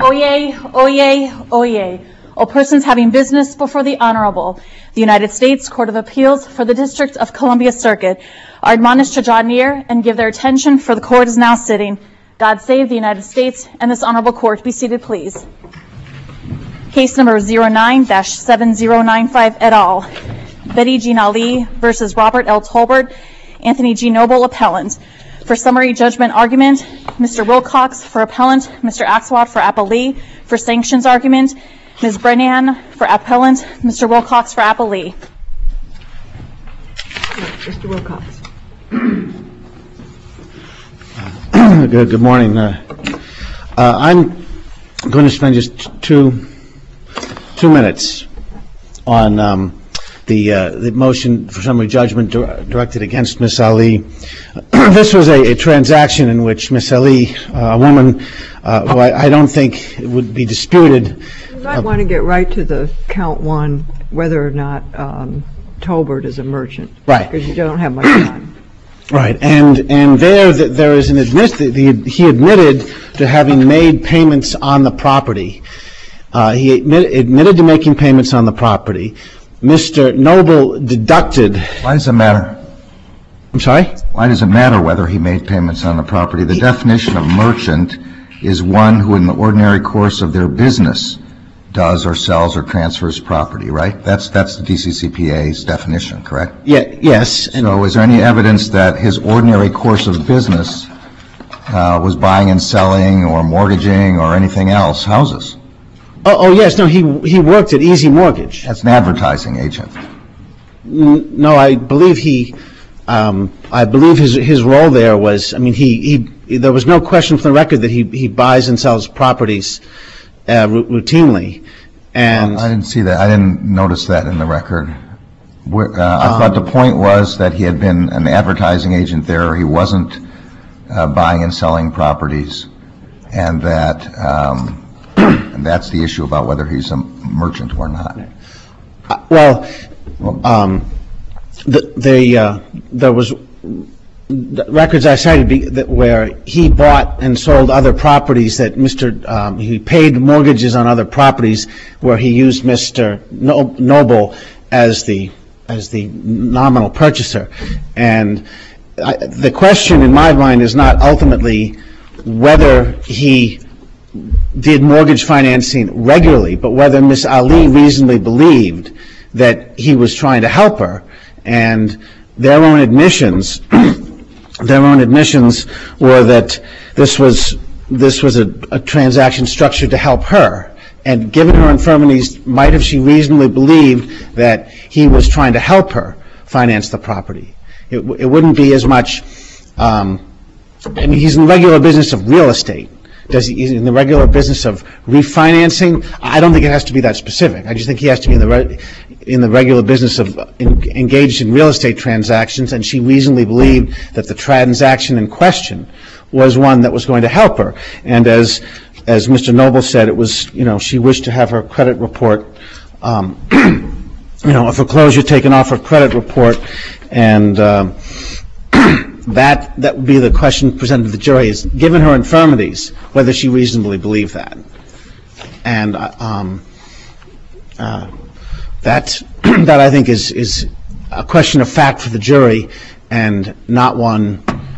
Oyez, oyez, oyez. All persons having business before the Honorable, the United States Court of Appeals for the District of Columbia Circuit are admonished to draw near and give their attention, for the court is now sitting. God save the United States and this honorable court. Be seated, please. Case number 09-7095 et al. Betty Jean Ali versus Robert L. Tolbert, Anthony G. Noble, appellant. For summary judgment argument, Mr. Wilcox for appellant, Mr. Axelrod for appellee. For sanctions argument, Ms. Brennan for appellant, Mr. Wilcox for appellee. Mr. Wilcox. Good morning. I'm going to spend just two minutes on the motion for summary judgment directed against Miss Ali. This was a transaction in which Miss Ali, a woman who I don't think would be disputed. You might want to get right to the count one, whether or not Tolbert is a merchant. Right. Because you don't have much time. Right, and there is an he admitted to having made payments on the property. He admitted to making payments on the property. Mr. Noble deducted. Why does it matter? I'm sorry? Why does it matter whether he made payments on the property? The definition of merchant is one who in the ordinary course of their business does or sells or transfers property, right? That's the DCCPA's definition, correct? Yeah, yes. So is there any evidence that his ordinary course of business was buying and selling or mortgaging or anything else houses? Oh yes, no, he worked at Easy Mortgage. That's an advertising agent. No, I believe his role there was, I mean, there was no question from the record that he buys and sells properties routinely. And I didn't see that. I didn't notice that in the record. I thought the point was that he had been an advertising agent there. He wasn't buying and selling properties, and that's the issue about whether he's a merchant or not. There was records I cited where he bought and sold other properties that he paid mortgages on other properties where he used Mr. Noble as the nominal purchaser. And the question in my mind is not ultimately whether he did mortgage financing regularly, but whether Miss Ali reasonably believed that he was trying to help her. And their own admissions were that this was a transaction structured to help her. And given her infirmities, might have she reasonably believed that he was trying to help her finance the property. It wouldn't be as much. I mean, he's in the regular business of real estate. He's in the regular business of refinancing? I don't think it has to be that specific. I just think he has to be in the regular business of engaged in real estate transactions, and she reasonably believed that the transaction in question was one that was going to help her. And as Mr. Noble said, it was, she wished to have her credit report, a foreclosure taken off her credit report, and that would be the question presented to the jury, is given her infirmities, whether she reasonably believed that. And that I think is a question of fact for the jury, and not one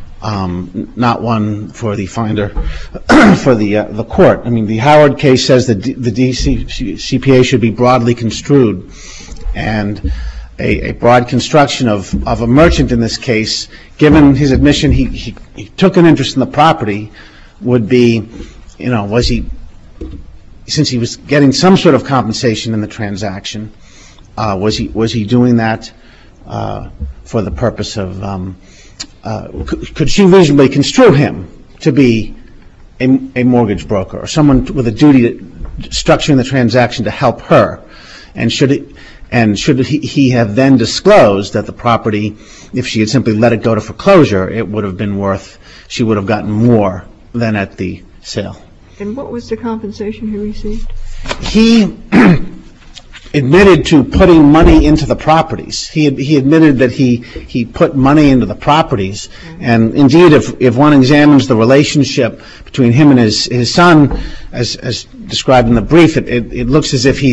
for the finder for the court. I mean, the Howard case says that the DCCPA should be broadly construed, and a broad construction of a merchant in this case, given his admission he took an interest in the property, would be, was he, since he was getting some sort of compensation in the transaction, was he doing that for the purpose of, could she reasonably construe him to be a mortgage broker or someone with a duty to structuring the transaction to help her? And should he have then disclosed that the property, if she had simply let it go to foreclosure, it would have been worth, she would have gotten more than at the sale. And what was the compensation he received? admitted to putting money into the properties. He admitted that he put money into the properties. And indeed, if one examines the relationship between him and his son, as described in the brief, it looks as if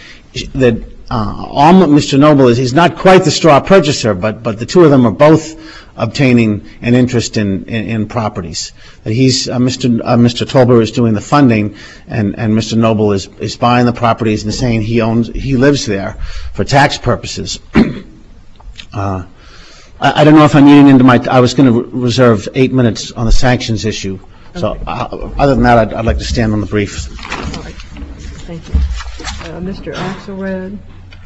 Mr. Noble he's not quite the straw purchaser, but the two of them are both obtaining an interest in properties. That Mr. Tolbert is doing the funding, and Mr. Noble is buying the properties and saying he lives there for tax purposes. I don't know if I'm eating into I was going to reserve 8 minutes on the sanctions issue. So other than that, I'd like to stand on the brief. All right. Thank you. Mr. Axelrod.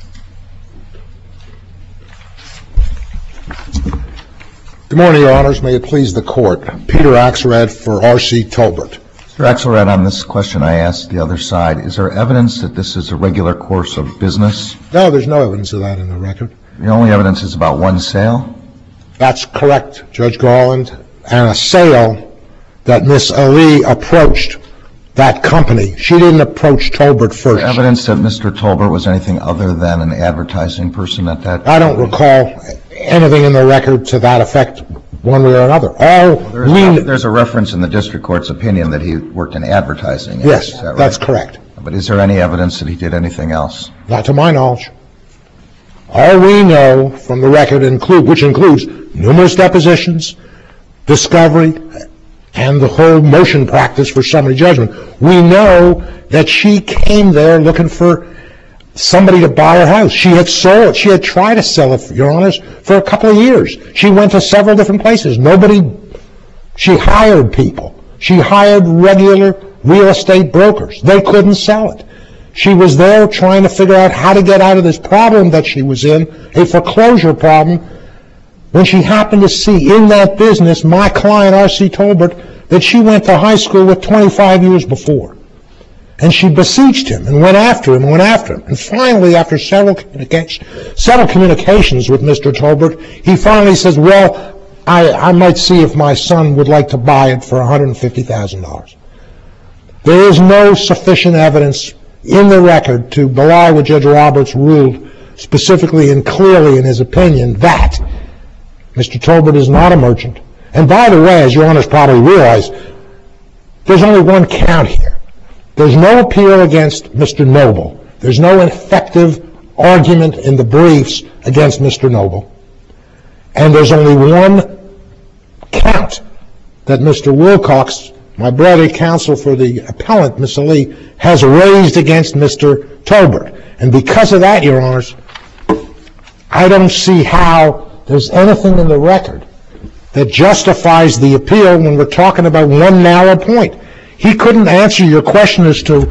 Good morning, Your Honors. May it please the Court. Peter Axelrod for R.C. Tolbert. Mr. Axelrod, on this question I asked the other side, is there evidence that this is a regular course of business? No, there's no evidence of that in the record. The only evidence is about one sale? That's correct, Judge Garland, and a sale that Miss Ali approached that company. She didn't approach Tolbert first. Is there evidence that Mr. Tolbert was anything other than an advertising person at that time? I don't recall anything in the record to that effect, one way or another. There's a reference in the district court's opinion that he worked in advertising. Yes, is that right? That's correct. But is there any evidence that he did anything else? Not to my knowledge. All we know from the record, which includes numerous depositions, discovery, and the whole motion practice for summary judgment, we know that she came there looking for somebody to buy her house. She had tried to sell it, Your Honors, for a couple of years. She went to several different places. She hired people. She hired regular real estate brokers. They couldn't sell it. She was there trying to figure out how to get out of this problem that she was in, a foreclosure problem, when she happened to see in that business my client, R.C. Tolbert, that she went to high school with 25 years before. And she beseeched him and went after him. And finally, after several communications with Mr. Tolbert, he finally says, well, I might see if my son would like to buy it for $150,000. There is no sufficient evidence in the record to belie what Judge Roberts ruled specifically and clearly in his opinion that Mr. Tolbert is not a merchant. And by the way, as Your Honors probably realize, there's only one count here. There's no appeal against Mr. Noble. There's no effective argument in the briefs against Mr. Noble. And there's only one count that Mr. Wilcox, my brother counsel for the appellant, Miss Ali, has raised against Mr. Tolbert. And because of that, Your Honors, I don't see how there's anything in the record that justifies the appeal when we're talking about one narrow point. He couldn't answer your question as to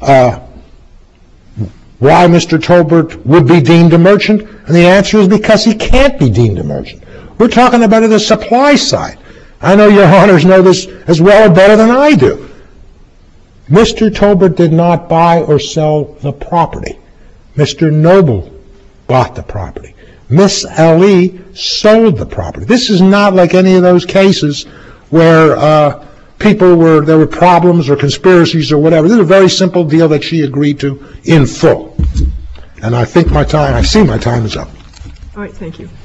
why Mr. Tolbert would be deemed a merchant, and the answer is because he can't be deemed a merchant. We're talking about the supply side. I know Your Honors know this as well or better than I do. Mr. Tolbert did not buy or sell the property. Mr. Noble bought the property. Miss Ali sold the property. This is not like any of those cases where there were problems or conspiracies or whatever. This is a very simple deal that she agreed to in full. And I see my time is up. All right, thank you.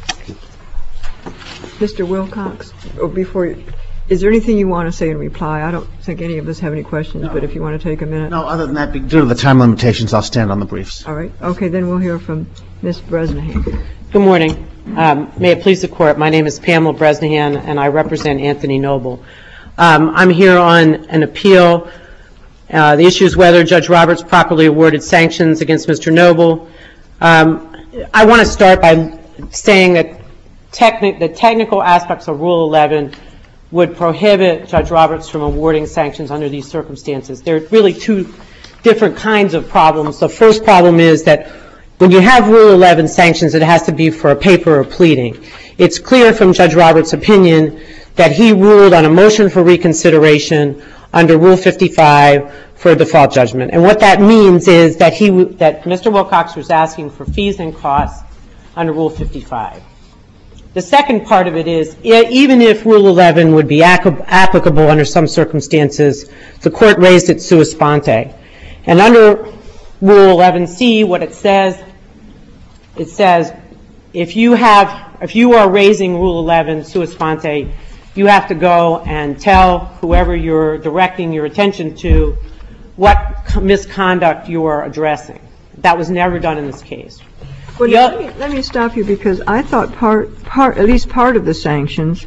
Mr. Wilcox, is there anything you want to say in reply? I don't think any of us have any questions, but if you want to take a minute. No, other than that, due to the time limitations, I'll stand on the briefs. All right. Okay, then we'll hear from Ms. Bresnahan. Good morning. May it please the Court, my name is Pamela Bresnahan, and I represent Anthony Noble. I'm here on an appeal. The issue is whether Judge Roberts properly awarded sanctions against Mr. Noble. I want to start by saying that the technical aspects of Rule 11 would prohibit Judge Roberts from awarding sanctions under these circumstances. There are really two different kinds of problems. The first problem is that when you have Rule 11 sanctions, it has to be for a paper or pleading. It's clear from Judge Roberts' opinion that he ruled on a motion for reconsideration under Rule 55 for a default judgment. And what that means is that Mr. Wilcox was asking for fees and costs under Rule 55. The second part of it is, even if Rule 11 would be applicable under some circumstances, the Court raised it sua sponte. And under Rule 11C, what it says if you are raising Rule 11 sua sponte, you have to go and tell whoever you're directing your attention to what misconduct you are addressing. That was never done in this case. Well, let me stop you, because I thought at least part of the sanctions,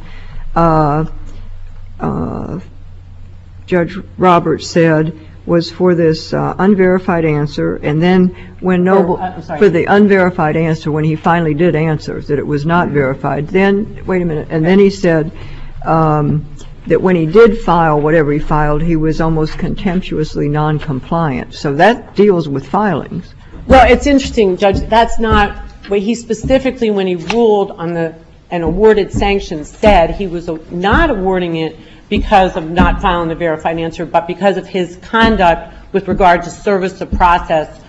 Judge Roberts said, was for this unverified answer, and then when Noble, for the unverified answer, when he finally did answer, that it was not verified, then, wait a minute, and then he said that when he did file whatever he filed, he was almost contemptuously non-compliant. So that deals with filings. Well, it's interesting, Judge, that's not what he specifically, when he ruled on and awarded sanctions, said he was not awarding it because of not filing the verified answer, but because of his conduct with regard to service of process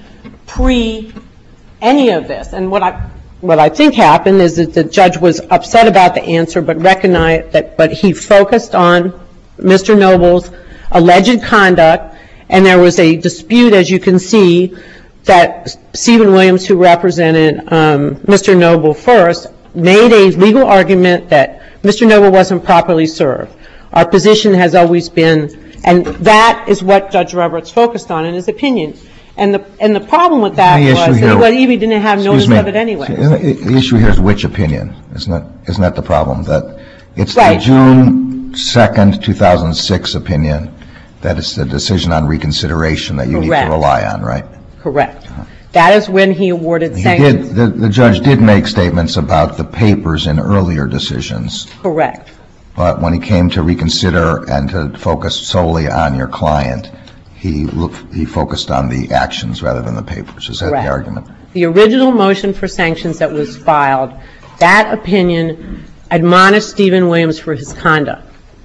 pre any of this. And what I think happened is that the judge was upset about the answer, but recognized that, but he focused on Mr. Noble's alleged conduct, and there was a dispute, as you can see, that Stephen Williams, who represented Mr. Noble first, made a legal argument that Mr. Noble wasn't properly served. Our position has always been, and that is what Judge Roberts focused on in his opinion. And the problem with that was that he didn't have notice of it anyway. The issue here is which opinion. Isn't that the problem? That it's the June 2nd, 2006 opinion that is the decision on reconsideration that you need to rely on, right? Correct. That is when he awarded sanctions. The judge did make statements about the papers in earlier decisions. Correct. But when he came to reconsider and to focus solely on your client, he focused on the actions rather than the papers. Is that the argument? The original motion for sanctions that was filed, that opinion admonished Stephen Williams for his conduct.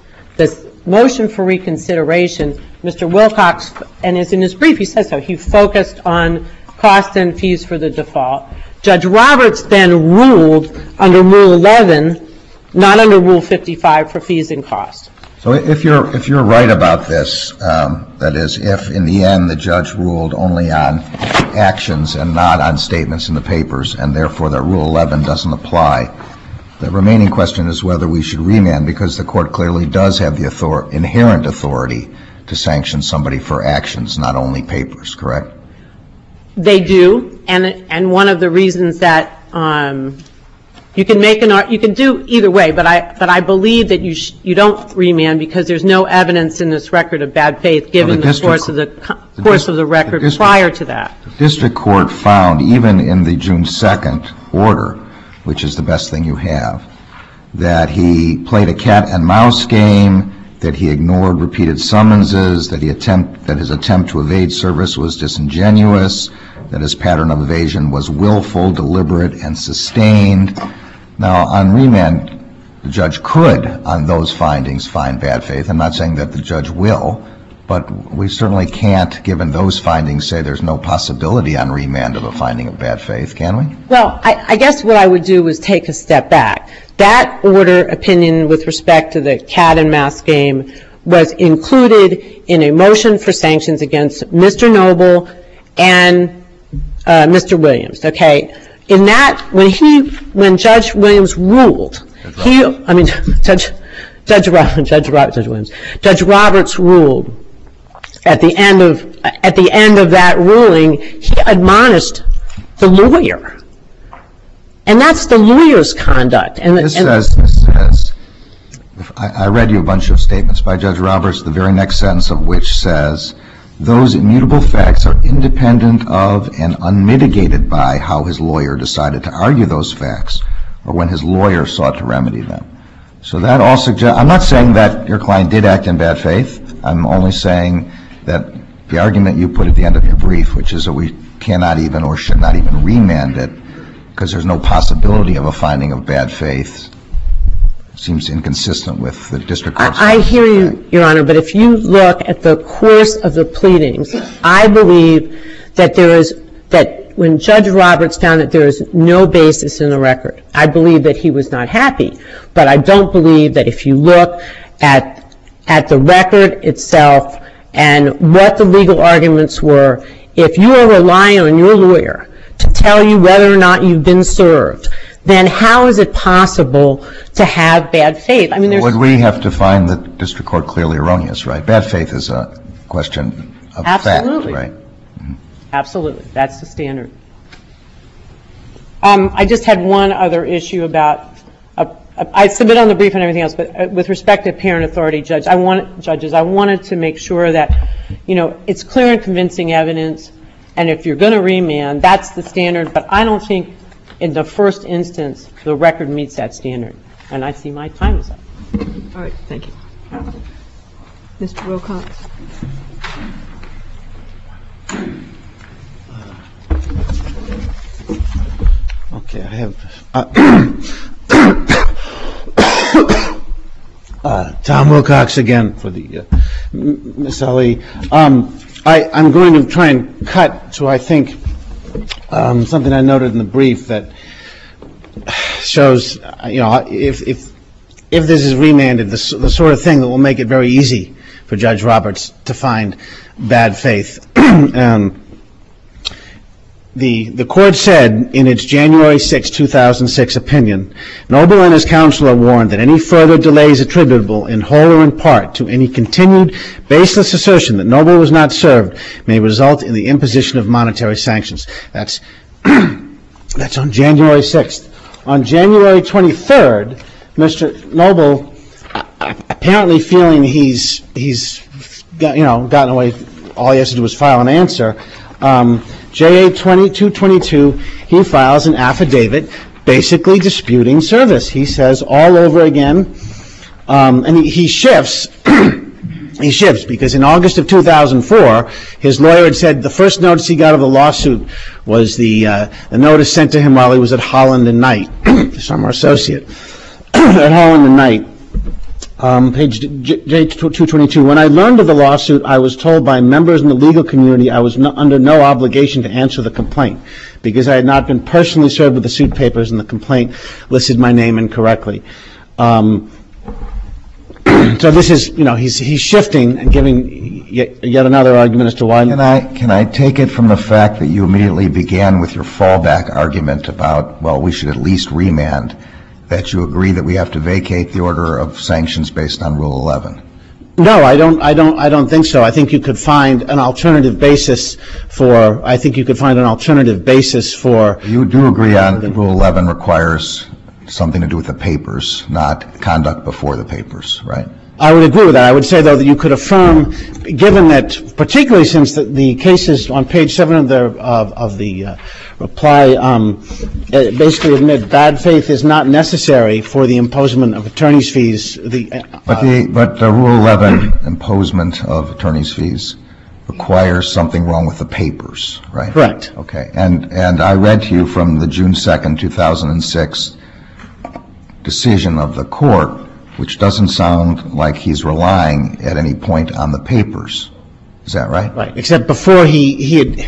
The motion for reconsideration, Mr. Wilcox, and as in his brief he says so, he focused on costs and fees for the default. Judge Roberts then ruled under Rule 11, not under Rule 55, for fees and costs. So if you're right about this, that is, if in the end the judge ruled only on actions and not on statements in the papers, and therefore that Rule 11 doesn't apply, the remaining question is whether we should remand, because the court clearly does have the inherent authority to sanction somebody for actions, not only papers, correct? They do, and one of the reasons that you can do either way, but I believe that you don't remand because there's no evidence in this record of bad faith given the course of the record prior to that. The district court found, even in the June 2nd order, which is the best thing you have, that he played a cat and mouse game, that he ignored repeated summonses, that his attempt to evade service was disingenuous, that his pattern of evasion was willful, deliberate, and sustained. Now, on remand, the judge could, on those findings, find bad faith. I'm not saying that the judge will, but we certainly can't, given those findings, say there's no possibility on remand of a finding of bad faith, can we? Well, I guess what I would do is take a step back. That order opinion with respect to the cat and mouse game was included in a motion for sanctions against Mr. Noble and Mr. Williams, okay? In that, when Judge Williams ruled, Judge Roberts ruled at the end of that ruling, he admonished the lawyer. And that's the lawyer's conduct. This says, I read you a bunch of statements by Judge Roberts, the very next sentence of which says, those immutable facts are independent of and unmitigated by how his lawyer decided to argue those facts or when his lawyer sought to remedy them. So that all suggests, I'm not saying that your client did act in bad faith. I'm only saying that the argument you put at the end of your brief, which is that we cannot even or should not even remand it because there's no possibility of a finding of bad faith, seems inconsistent with the district court's I hear you, Your Honor, but if you look at the course of the pleadings, I believe that that when Judge Roberts found that there is no basis in the record, I believe that he was not happy. But I don't believe that if you look at the record itself and what the legal arguments were. If you are relying on your lawyer to tell you whether or not you've been served, then how is it possible to have bad faith? I mean, there's... Would we have to find the district court clearly erroneous, right? Bad faith is a question of Absolutely. fact, right? Absolutely. That's the standard. I just had one other issue about, I submit on the brief and everything else, but with respect to apparent authority, judges, I wanted to make sure that, it's clear and convincing evidence, and if you're going to remand, that's the standard, but I don't think in the first instance the record meets that standard. And I see my time is up. All right, thank you. Mr. Wilcox. Okay, I have Tom Wilcox again for the Ms. Ali. I'm going to try and cut to, I think, something I noted in the brief that shows, if this is remanded, the sort of thing that will make it very easy for Judge Roberts to find bad faith. The court said in its January 6, 2006 opinion, Noble and his counsel are warned that any further delays attributable in whole or in part to any continued baseless assertion that Noble was not served may result in the imposition of monetary sanctions. That's on January 6th. On January 23rd, Mr. Noble, apparently feeling he's gotten away, all he has to do is file an answer. JA 2222, he files an affidavit basically disputing service. He says all over again, and he shifts. He shifts because in August of 2004, his lawyer had said the first notice he got of the lawsuit was the notice sent to him while he was at Holland and Knight, summer associate at Holland and Knight. Page J222. When I learned of the lawsuit, I was told by members in the legal community I was under no obligation to answer the complaint because I had not been personally served with the suit papers and the complaint listed my name incorrectly. So this is, he's shifting and giving yet another argument as to why. Can I take it from the fact that you immediately began with your fallback argument about, well, we should at least remand, that you agree that we have to vacate the order of sanctions based on Rule 11? No, I don't think so. I think you could find an alternative basis for. You do agree on Rule 11 requires something to do with the papers, not conduct before the papers, right? I would agree with that. I would say, though, that you could affirm, given that, particularly since the cases on page 7 of the reply basically admit bad faith is not necessary for the imposement of attorney's fees. But the Rule 11 imposement of attorney's fees requires something wrong with the papers, right? Correct. Okay. And I read to you from the June 2nd, 2006 decision of the court, which doesn't sound like he's relying at any point on the papers. Is that right? Right. Except before he used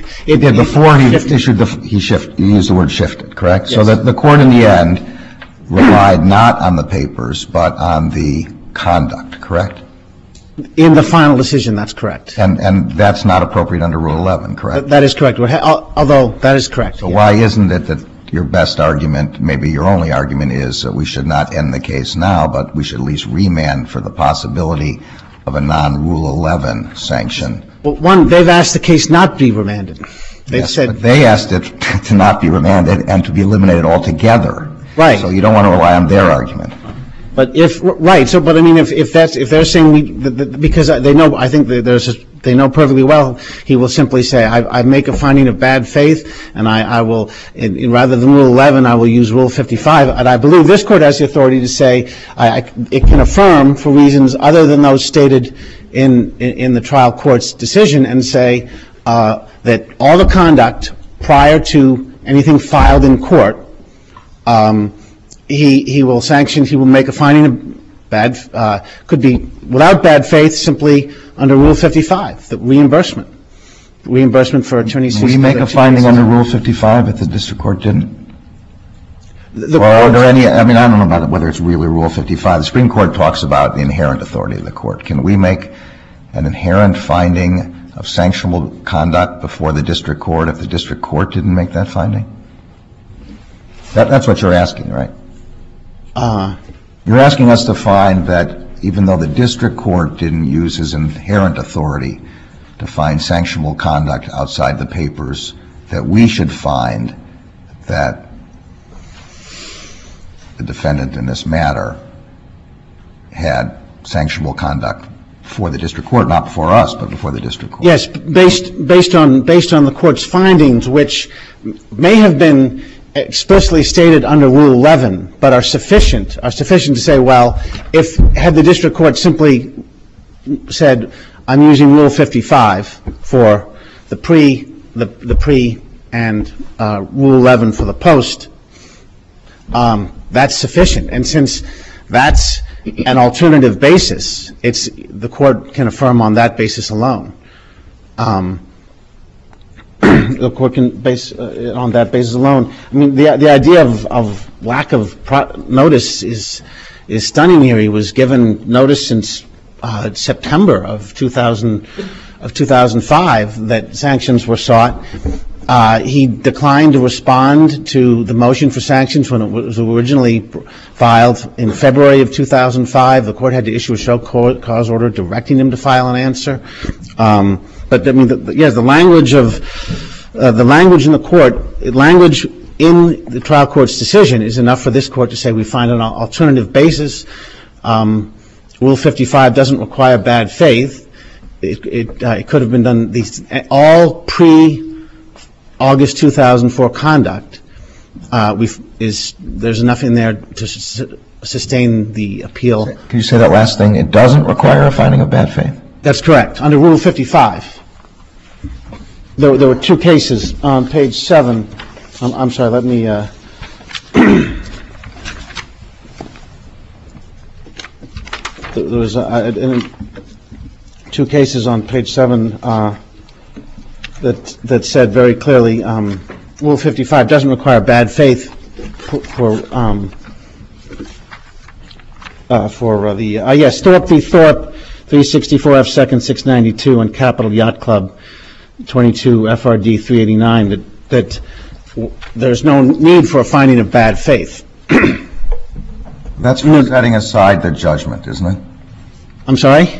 the word shifted, correct? Yes. So that the court in the end relied not on the papers, but on the conduct, correct? In the final decision, that's correct. And that's not appropriate under Rule 11, correct? That is correct. Although that is correct. So why isn't it that your best argument, maybe your only argument, is that we should not end the case now, but we should at least remand for the possibility of a non-Rule 11 sanction? Well, one, they've asked the case not be remanded. They've said but they asked it to not be remanded and to be eliminated altogether. Right. So you don't want to rely on their argument. But if they're saying because they know, I think they know perfectly well, he will simply say, I make a finding of bad faith, and I will, rather than Rule 11, I will use Rule 55. And I believe this Court has the authority to say it can affirm for reasons other than those stated in the trial court's decision and say that all the conduct prior to anything filed in court, he will sanction, he will make a finding of could be without bad faith, simply under Rule 55, the reimbursement for attorney's fees. We make a finding under Rule 55 if the district court didn't? Or are there any, I don't know about whether it's really Rule 55. The Supreme Court talks about the inherent authority of the court. Can we make an inherent finding of sanctionable conduct before the district court if the district court didn't make that finding? That's what you're asking, right? You're asking us to find that even though the district court didn't use his inherent authority to find sanctionable conduct outside the papers, that we should find that the defendant in this matter had sanctionable conduct before the district court, not before us, but before the district court. Yes, based on the court's findings, which may have been explicitly stated under Rule 11, but are sufficient to say, well, had the district court simply said, I'm using Rule 55 for the pre and Rule 11 for the post, that's sufficient. And since that's an alternative basis, the court can affirm on that basis alone. The court can base on that basis alone. I mean, the idea of lack of notice is stunning here. He was given notice since September of 2005 that sanctions were sought. He declined to respond to the motion for sanctions when it was originally filed in February of 2005. The court had to issue a show cause order directing him to file an answer. But I mean, the language in the court, language in the trial court's decision is enough for this court to say we find an alternative basis. Rule 55 doesn't require bad faith. It could have been done all pre-August 2004 conduct. There's enough in there to sustain the appeal. Can you say that last thing? It doesn't require a finding of bad faith? That's correct. Under Rule 55. There were two cases on page 7. I'm sorry, let me there was two cases on page 7 that said very clearly Rule 55 doesn't require bad faith for Thorpe v. Thorpe, 364 F. 2nd, 692, and Capital Yacht Club, 22 FRD 389, that there's no need for a finding of bad faith. That's for setting aside the judgment, isn't it? I'm sorry?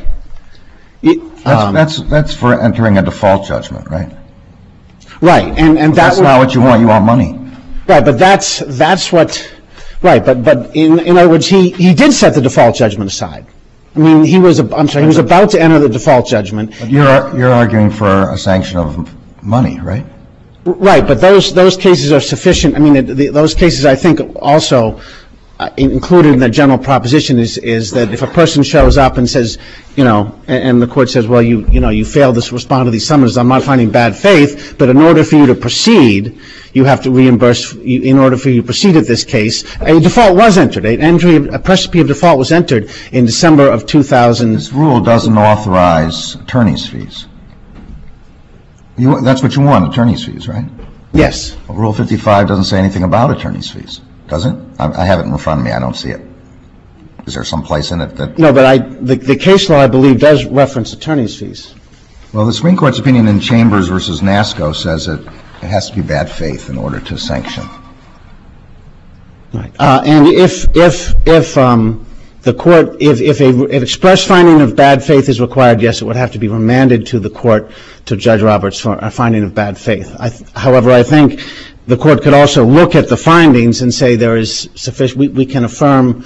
That's for entering a default judgment, right? Right, and that's not what you want. You want money. Right, but that's what. Right, but in other words, he did set the default judgment aside. I mean, he was about to enter the default judgment. But you're arguing for a sanction of money, right? Right, but those cases are sufficient. I mean, those cases, I think, also included in the general proposition is that if a person shows up and says, and the court says, well, you failed to respond to these summonses, I'm not finding bad faith, but in order for you to proceed, you have to reimburse. In order for you to proceed at this case, a default was entered. A precipice of default was entered in December of 2000. This rule doesn't authorize attorney's fees. That's what you want, attorney's fees, right? Yes. Well, Rule 55 doesn't say anything about attorney's fees, does it? I have it in front of me. I don't see it. Is there some place in it that... No, but the case law, I believe, does reference attorney's fees. Well, the Supreme Court's opinion in Chambers versus NASCO says that it has to be bad faith in order to sanction. Right. And if the court, if an express finding of bad faith is required, yes, it would have to be remanded to the court, to Judge Roberts, for a finding of bad faith. However, I think the court could also look at the findings and say there is sufficient. We can affirm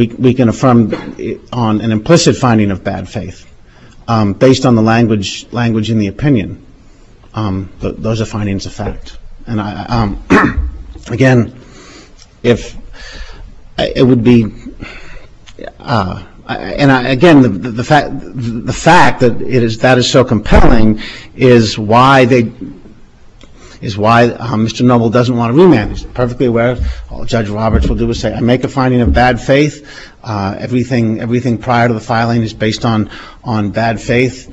on an implicit finding of bad faith based on the language in the opinion. Those are findings of fact. And again, if it would be, again, the fact that that is so compelling is why Mr. Noble doesn't want to remand. He's perfectly aware. All Judge Roberts will do is say, I make a finding of bad faith. Everything prior to the filing is based on bad faith.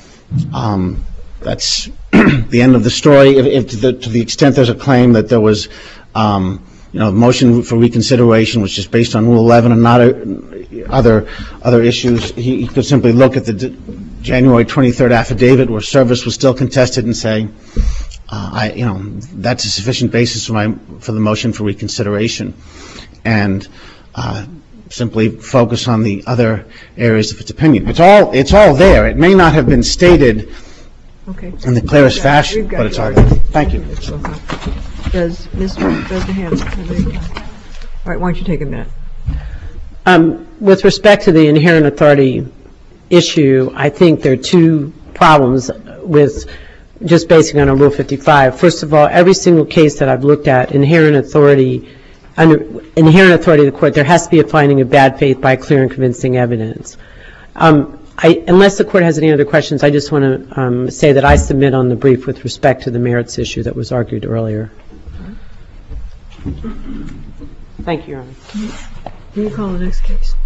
That's the end of the story. To the extent there's a claim that there was, motion for reconsideration, which is based on Rule 11 and not other issues, he could simply look at the January 23rd affidavit where service was still contested and say, that's a sufficient basis for the motion for reconsideration, and simply focus on the other areas of its opinion. It's all there. It may not have been stated in the clearest fashion, but it's all there. Thank you. Does Mr. Bresnahan have any? All right, why don't you take a minute? With respect to the inherent authority issue, I think there are two problems with just basing on a Rule 55. First of all, every single case that I've looked at, inherent authority of the court, there has to be a finding of bad faith by clear and convincing evidence. Unless the court has any other questions, I just want to say that I submit on the brief with respect to the merits issue that was argued earlier. Thank you, Your Honor. Can you call the next case?